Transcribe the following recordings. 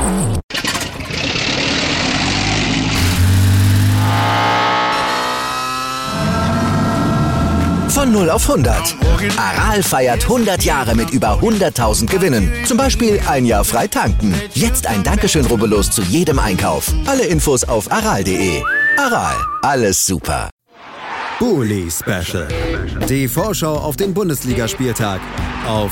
Von 0 auf 100. Aral feiert 100 Jahre mit über 100.000 Gewinnen. Zum Beispiel ein Jahr frei tanken. Jetzt ein Dankeschön, rubbellos zu jedem Einkauf. Alle Infos auf aral.de. Aral, alles super. Bully Special. Die Vorschau auf den Bundesligaspieltag auf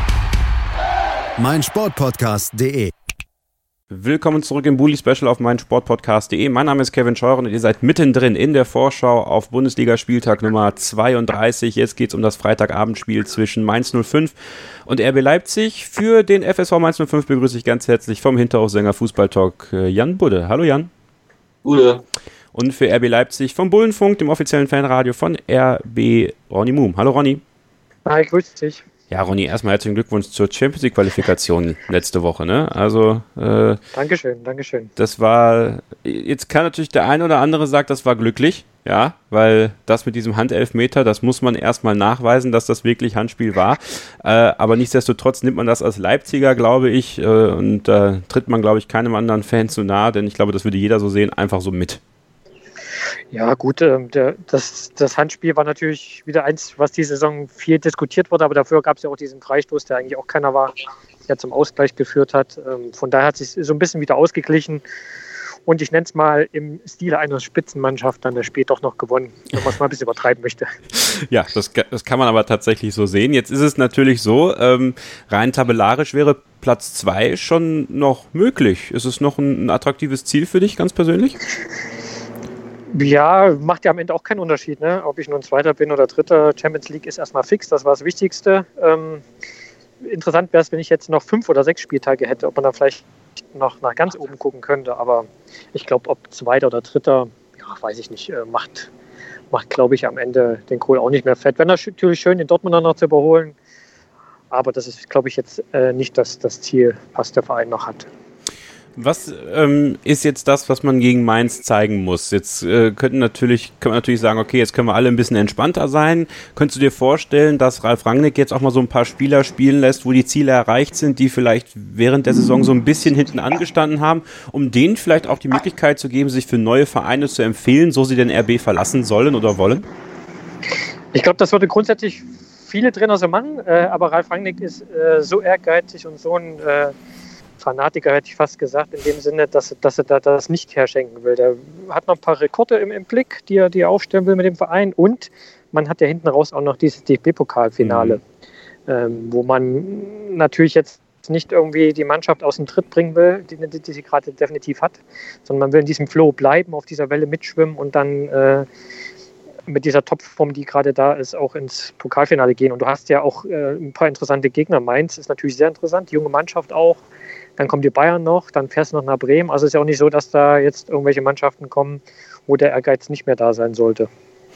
meinsportpodcast.de. Willkommen zurück im Bully Special auf meinsportpodcast.de. Mein Name ist Kevin Scheuren und ihr seid mittendrin in der Vorschau auf Bundesligaspieltag Nummer 32. Jetzt geht es um das Freitagabendspiel zwischen Mainz 05 und RB Leipzig. Für den FSV Mainz 05 begrüße ich ganz herzlich vom Hinterhofsänger Fußballtalk Jan Budde. Hallo Jan. Gute. Und für RB Leipzig vom Bullenfunk, dem offiziellen Fanradio von RB, Ronny Muhm. Hallo Ronny. Hi, grüß dich. Ja, Ronny, erstmal herzlichen Glückwunsch zur Champions League Qualifikation letzte Woche, ne? Also, Dankeschön. Das war, jetzt kann natürlich der eine oder andere sagen, das war glücklich, ja, weil das mit diesem Handelfmeter, das muss man erstmal nachweisen, dass das wirklich Handspiel war, aber nichtsdestotrotz nimmt man das als Leipziger, glaube ich, und da tritt man, glaube ich, keinem anderen Fan zu nahe, denn ich glaube, das würde jeder so sehen, einfach so mit. Ja gut, das Handspiel war natürlich wieder eins, was die Saison viel diskutiert wurde, aber dafür gab es ja auch diesen Freistoß, der eigentlich auch keiner war, der zum Ausgleich geführt hat. Von daher hat es sich so ein bisschen wieder ausgeglichen und ich nenne es mal im Stile einer Spitzenmannschaft dann das Spiel doch noch gewonnen, wenn man es mal ein bisschen übertreiben möchte. Ja, das kann man aber tatsächlich so sehen. Jetzt ist es natürlich so, rein tabellarisch wäre Platz 2 schon noch möglich. Ist es noch ein attraktives Ziel für dich ganz persönlich? Ja, macht ja am Ende auch keinen Unterschied, ne? Ob ich nun Zweiter bin oder Dritter. Champions League ist erstmal fix, das war das Wichtigste. Interessant wäre es, wenn ich jetzt noch 5 oder 6 Spieltage hätte, ob man da vielleicht noch nach ganz oben gucken könnte. Aber ich glaube, ob Zweiter oder Dritter, ja, weiß ich nicht, macht glaube ich, am Ende den Kohl auch nicht mehr fett. Wäre natürlich schön, den Dortmunder noch zu überholen. Aber das ist, glaube ich, jetzt nicht das Ziel, was der Verein noch hat. Was ist jetzt das, was man gegen Mainz zeigen muss? Jetzt kann man natürlich sagen, okay, jetzt können wir alle ein bisschen entspannter sein. Könntest du dir vorstellen, dass Ralf Rangnick jetzt auch mal so ein paar Spieler spielen lässt, wo die Ziele erreicht sind, die vielleicht während der Saison so ein bisschen hinten angestanden haben, um denen vielleicht auch die Möglichkeit zu geben, sich für neue Vereine zu empfehlen, so sie den RB verlassen sollen oder wollen? Ich glaube, das würde grundsätzlich viele Trainer so machen, aber Ralf Rangnick ist so ehrgeizig und so ein Fanatiker, hätte ich fast gesagt, in dem Sinne, dass er da das nicht herschenken will. Der hat noch ein paar Rekorde im Blick, die er aufstellen will mit dem Verein, und man hat ja hinten raus auch noch dieses DFB-Pokalfinale, wo man natürlich jetzt nicht irgendwie die Mannschaft aus dem Tritt bringen will, die sie gerade definitiv hat, sondern man will in diesem Flow bleiben, auf dieser Welle mitschwimmen und dann mit dieser Topform, die gerade da ist, auch ins Pokalfinale gehen. Und du hast ja auch ein paar interessante Gegner. Mainz ist natürlich sehr interessant, die junge Mannschaft auch. Dann kommt die Bayern noch, dann fährst du noch nach Bremen. Also es ist ja auch nicht so, dass da jetzt irgendwelche Mannschaften kommen, wo der Ehrgeiz nicht mehr da sein sollte.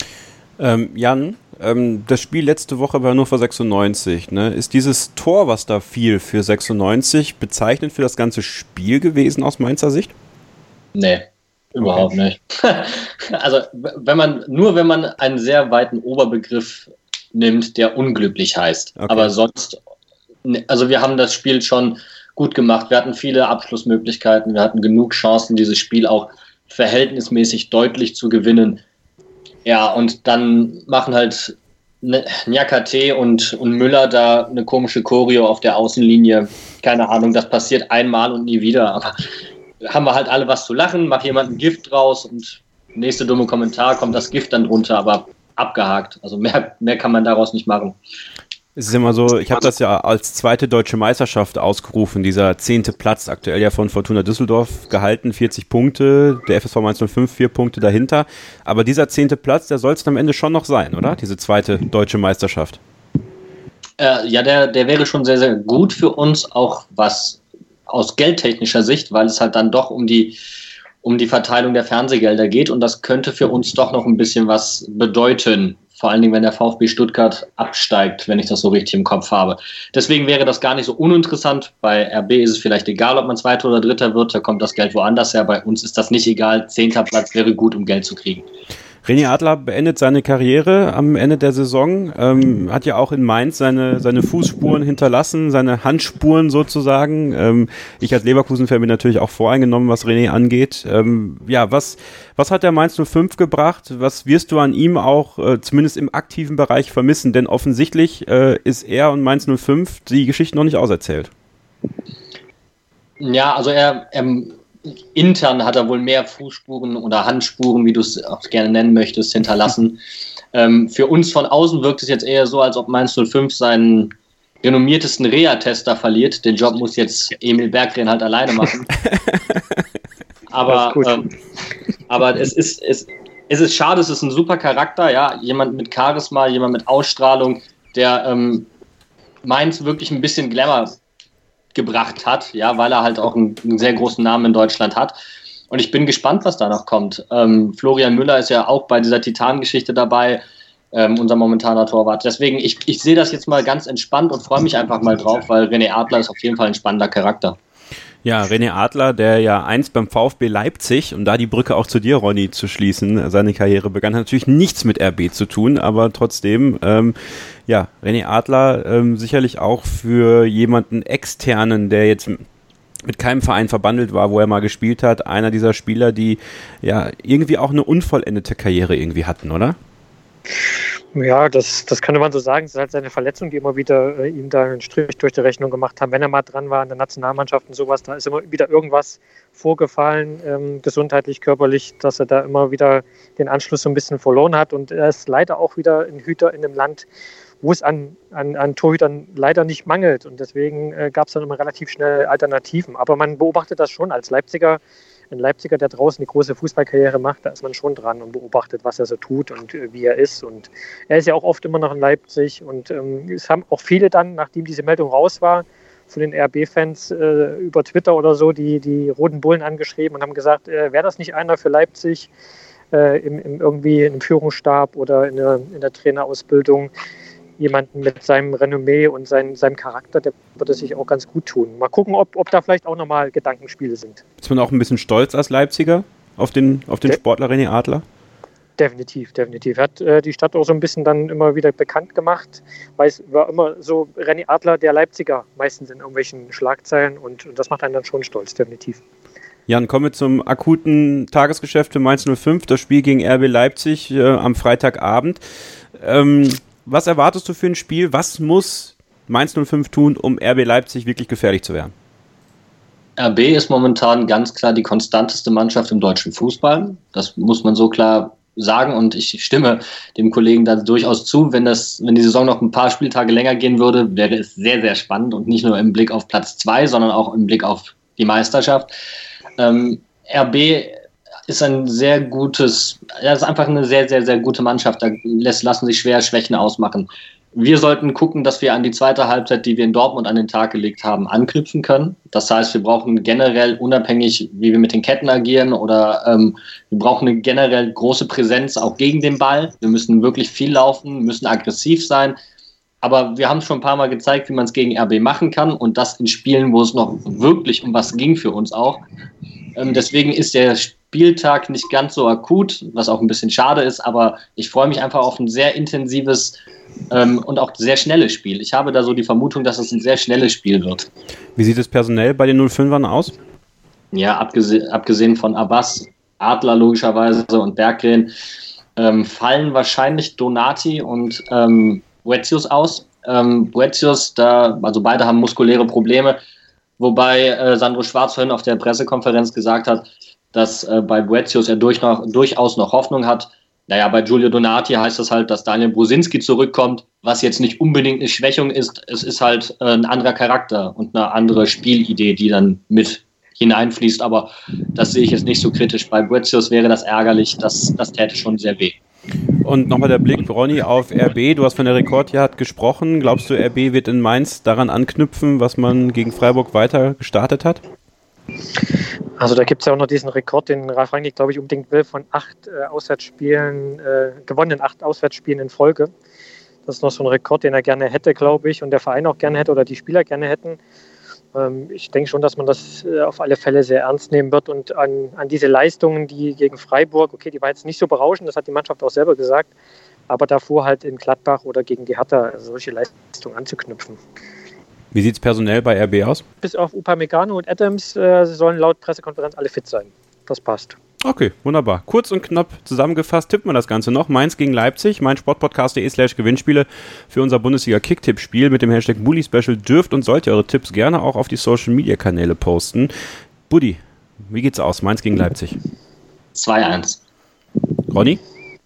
Jan, das Spiel letzte Woche war nur für 96. Ne? Ist dieses Tor, was da fiel für 96, bezeichnend für das ganze Spiel gewesen aus Mainzer Sicht? Nee, überhaupt nicht. Also wenn man einen sehr weiten Oberbegriff nimmt, der unglücklich heißt. Okay. Aber sonst, also wir haben das Spiel schon gut gemacht. Wir hatten viele Abschlussmöglichkeiten. Wir hatten genug Chancen, dieses Spiel auch verhältnismäßig deutlich zu gewinnen. Ja, und dann machen halt Niakate und Müller da eine komische Choreo auf der Außenlinie. Keine Ahnung, das passiert einmal und nie wieder. Aber haben wir halt alle was zu lachen, macht jemand ein Gift draus und nächste dumme Kommentar kommt das Gift dann drunter, aber abgehakt. Also mehr kann man daraus nicht machen. Es ist immer so, ich habe das ja als zweite deutsche Meisterschaft ausgerufen, dieser 10. Platz, aktuell ja von Fortuna Düsseldorf gehalten, 40 Punkte, der FSV Mainz 05, 4 Punkte dahinter. Aber dieser 10. Platz, der soll es am Ende schon noch sein, oder? Diese zweite deutsche Meisterschaft. Ja, der wäre schon sehr, sehr gut für uns, auch was aus geldtechnischer Sicht, weil es halt dann doch um die Verteilung der Fernsehgelder geht und das könnte für uns doch noch ein bisschen was bedeuten. Vor allen Dingen, wenn der VfB Stuttgart absteigt, wenn ich das so richtig im Kopf habe. Deswegen wäre das gar nicht so uninteressant. Bei RB ist es vielleicht egal, ob man Zweiter oder Dritter wird. Da kommt das Geld woanders her. Bei uns ist das nicht egal. 10. Platz wäre gut, um Geld zu kriegen. René Adler beendet seine Karriere am Ende der Saison, hat ja auch in Mainz seine Fußspuren hinterlassen, seine Handspuren sozusagen. Ich als Leverkusen-Fan bin natürlich auch voreingenommen, was René angeht. Was hat der Mainz 05 gebracht? Was wirst du an ihm auch zumindest im aktiven Bereich vermissen? Denn offensichtlich ist er und Mainz 05 die Geschichte noch nicht auserzählt. Ja, also er intern hat er wohl mehr Fußspuren oder Handspuren, wie du es auch gerne nennen möchtest, hinterlassen. Für uns von außen wirkt es jetzt eher so, als ob Mainz 05 seinen renommiertesten Reha-Tester verliert. Den Job muss jetzt Emil Berggren halt alleine machen. Aber es ist schade, es ist ein super Charakter, ja, jemand mit Charisma, jemand mit Ausstrahlung, der Mainz wirklich ein bisschen Glamour gebracht hat, ja, weil er halt auch einen sehr großen Namen in Deutschland hat. Und ich bin gespannt, was da noch kommt. Florian Müller ist ja auch bei dieser Titan-Geschichte dabei, unser momentaner Torwart. Deswegen, ich sehe das jetzt mal ganz entspannt und freue mich einfach mal drauf, weil René Adler ist auf jeden Fall ein spannender Charakter. Ja, René Adler, der ja einst beim VfB Leipzig, um da die Brücke auch zu dir, Ronny, zu schließen, seine Karriere begann, hat natürlich nichts mit RB zu tun, aber trotzdem, René Adler sicherlich auch für jemanden externen, der jetzt mit keinem Verein verbandelt war, wo er mal gespielt hat, einer dieser Spieler, die ja irgendwie auch eine unvollendete Karriere irgendwie hatten, oder? Ja, das könnte man so sagen. Es ist halt seine Verletzung, die immer wieder ihm da einen Strich durch die Rechnung gemacht haben. Wenn er mal dran war in der Nationalmannschaft und sowas, da ist immer wieder irgendwas vorgefallen, gesundheitlich, körperlich, dass er da immer wieder den Anschluss so ein bisschen verloren hat. Und er ist leider auch wieder ein Hüter in einem Land, wo es an Torhütern leider nicht mangelt. Und deswegen gab es dann immer relativ schnell Alternativen. Aber man beobachtet das schon als Leipziger. Ein Leipziger, der draußen eine große Fußballkarriere macht, da ist man schon dran und beobachtet, was er so tut und wie er ist. Und er ist ja auch oft immer noch in Leipzig. Und es haben auch viele dann, nachdem diese Meldung raus war, von den RB-Fans über Twitter oder so, die Roten Bullen angeschrieben und haben gesagt, wäre das nicht einer für Leipzig irgendwie im Führungsstab oder in der Trainerausbildung? Jemanden mit seinem Renommee und seinem Charakter, der würde sich auch ganz gut tun. Mal gucken, ob da vielleicht auch nochmal Gedankenspiele sind. Ist man auch ein bisschen stolz als Leipziger auf den Sportler René Adler? Definitiv. Hat die Stadt auch so ein bisschen dann immer wieder bekannt gemacht, weil es war immer so René Adler, der Leipziger, meistens in irgendwelchen Schlagzeilen und das macht einen dann schon stolz, definitiv. Jan, kommen wir zum akuten Tagesgeschäft für Mainz 05, das Spiel gegen RB Leipzig am Freitagabend. Was erwartest du für ein Spiel? Was muss Mainz 05 tun, um RB Leipzig wirklich gefährlich zu werden? RB ist momentan ganz klar die konstanteste Mannschaft im deutschen Fußball. Das muss man so klar sagen und ich stimme dem Kollegen da durchaus zu. Wenn die Saison noch ein paar Spieltage länger gehen würde, wäre es sehr, sehr spannend und nicht nur im Blick auf Platz 2, sondern auch im Blick auf die Meisterschaft. RB ist ein sehr gutes, ist einfach eine sehr, sehr, sehr gute Mannschaft. Da lassen sich schwer Schwächen ausmachen. Wir sollten gucken, dass wir an die zweite Halbzeit, die wir in Dortmund an den Tag gelegt haben, anknüpfen können. Das heißt, wir brauchen generell, unabhängig, wie wir mit den Ketten agieren, oder wir brauchen eine generell große Präsenz auch gegen den Ball. Wir müssen wirklich viel laufen, müssen aggressiv sein. Aber wir haben schon ein paar Mal gezeigt, wie man es gegen RB machen kann und das in Spielen, wo es noch wirklich um was ging für uns auch. Deswegen ist der Spieltag nicht ganz so akut, was auch ein bisschen schade ist, aber ich freue mich einfach auf ein sehr intensives und auch sehr schnelles Spiel. Ich habe da so die Vermutung, dass es ein sehr schnelles Spiel wird. Wie sieht es personell bei den 05ern aus? Ja, abgesehen von Abbas, Adler logischerweise und Berggren, fallen wahrscheinlich Donati und Boetius aus. Boetius, also beide haben muskuläre Probleme, wobei Sandro Schwarz vorhin auf der Pressekonferenz gesagt hat, dass bei Boetius er durchaus noch Hoffnung hat. Naja, bei Giulio Donati heißt das halt, dass Daniel Brusinski zurückkommt, was jetzt nicht unbedingt eine Schwächung ist. Es ist halt ein anderer Charakter und eine andere Spielidee, die dann mit hineinfließt. Aber das sehe ich jetzt nicht so kritisch. Bei Boetius wäre das ärgerlich. Das täte schon sehr weh. Und nochmal der Blick, Ronny, auf RB. Du hast von der Rekordjagd gesprochen. Glaubst du, RB wird in Mainz daran anknüpfen, was man gegen Freiburg weiter gestartet hat? Also da gibt es ja auch noch diesen Rekord, den Ralf Rangnick, glaube ich, unbedingt will, von 8 gewonnenen 8 Auswärtsspielen in Folge. Das ist noch so ein Rekord, den er gerne hätte, glaube ich, und der Verein auch gerne hätte oder die Spieler gerne hätten. Ich denke schon, dass man das auf alle Fälle sehr ernst nehmen wird und an diese Leistungen, die gegen Freiburg, okay, die war jetzt nicht so berauschend, das hat die Mannschaft auch selber gesagt, aber davor halt in Gladbach oder gegen die Hertha solche Leistungen anzuknüpfen. Wie sieht es personell bei RB aus? Bis auf Upamecano und Adams sollen laut Pressekonferenz alle fit sein. Das passt. Okay, wunderbar. Kurz und knapp zusammengefasst tippen wir das Ganze noch. Mainz gegen Leipzig, meinsportpodcast.de/Gewinnspiele für unser Bundesliga-Kick-Tipp-Spiel mit dem Hashtag Bully-Special. Dürft und sollt ihr eure Tipps gerne auch auf die Social-Media-Kanäle posten. Buddy, wie geht's aus? Mainz gegen Leipzig? 2-1. Ronny?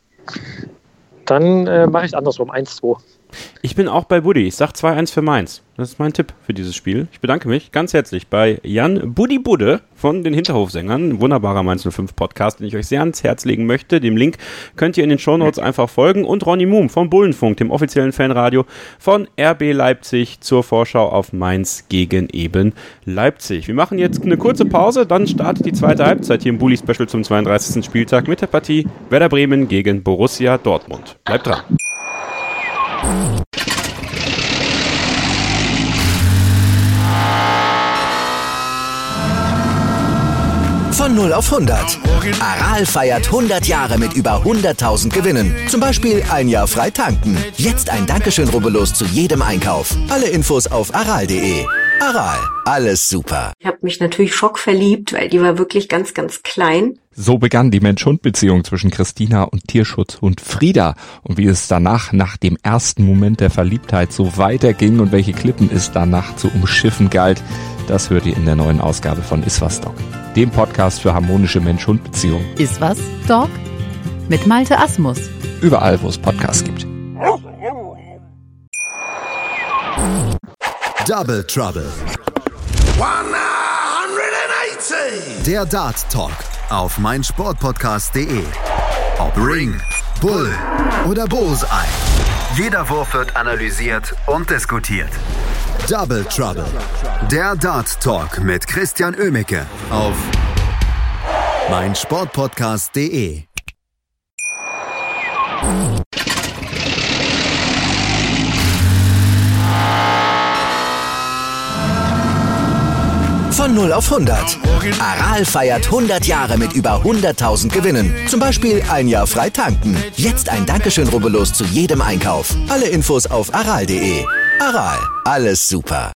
Dann mache ich es andersrum, 1-2. Ich bin auch bei Buddy. Ich sage 2-1 für Mainz. Das ist mein Tipp für dieses Spiel. Ich bedanke mich ganz herzlich bei Jan Buddy Budde von den Hinterhofsängern. Ein wunderbarer Mainz 05 Podcast, den ich euch sehr ans Herz legen möchte. Dem Link könnt ihr in den Shownotes einfach folgen. Und Ronny Muhm vom Bullenfunk, dem offiziellen Fanradio von RB Leipzig zur Vorschau auf Mainz gegen eben Leipzig. Wir machen jetzt eine kurze Pause, dann startet die zweite Halbzeit hier im Bully Special zum 32. Spieltag mit der Partie Werder Bremen gegen Borussia Dortmund. Bleibt dran. Von 0 auf 100. Aral feiert 100 Jahre mit über 100.000 Gewinnen. Zum Beispiel ein Jahr frei tanken. Jetzt ein Dankeschön, rubbellos zu jedem Einkauf. Alle Infos auf aral.de. Aral, alles super. Ich habe mich natürlich schockverliebt, weil die war wirklich ganz, ganz klein. So begann die Mensch-Hund-Beziehung zwischen Christina und Tierschutzhund Frieda. Und wie es danach, nach dem ersten Moment der Verliebtheit, so weiterging und welche Klippen es danach zu umschiffen galt, das hört ihr in der neuen Ausgabe von Iswas Dog, dem Podcast für harmonische Mensch-Hund-Beziehungen. Iswas Dog mit Malte Asmus. Überall, wo es Podcasts gibt. Double Trouble. 180. Der Dart Talk auf meinsportpodcast.de. Ob Ring, Bull oder Bullseye. Jeder Wurf wird analysiert und diskutiert. Double Trouble. Der Dart Talk mit Christian Oemicke auf meinsportpodcast.de. Von 0 auf 100. Aral feiert 100 Jahre mit über 100.000 Gewinnen. Zum Beispiel ein Jahr frei tanken. Jetzt ein Dankeschön, rubbellos zu jedem Einkauf. Alle Infos auf aral.de. Aral, alles super.